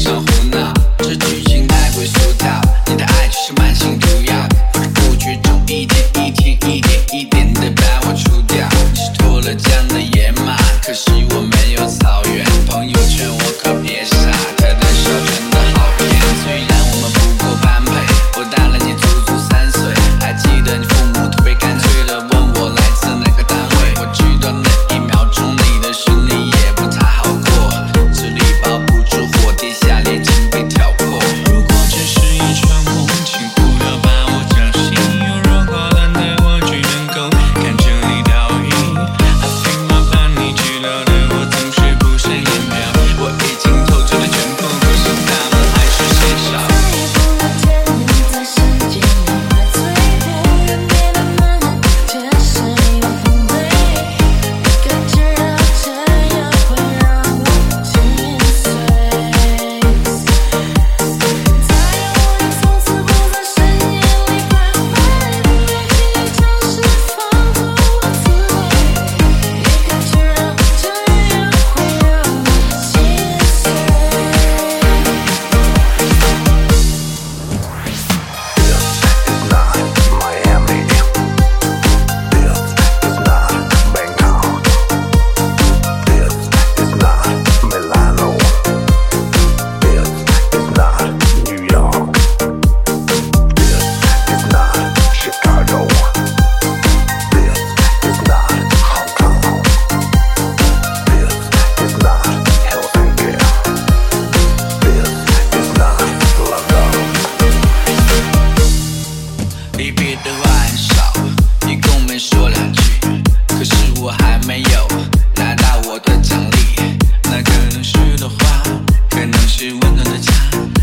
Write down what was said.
上胡闹，这剧情太过俗套，你的爱就是慢性毒药，不知不觉中一天一天一点一点的把我除掉。你是脱了缰的野马，可惜我没有草原。朋友劝我可别傻，他的笑真的好骗。虽然我们不够般配，我大了你足足3岁，还记得你父母特别干脆地问我来自哪个单位。我知道那1秒钟你的心里也不太好过，嘴里抱不住火，跌下脸睛被挑破。如果这是一场梦，请不要把我叫醒，用融化了的我只能够看着你倒影。I think 麻烦你知道的，我总是不善言表，我已经透支了全部，可是他们还是嫌少。离别的话很少，一共没说2句，可是我还没有拿到我的奖励。那可能是朵花，可能是温暖的家。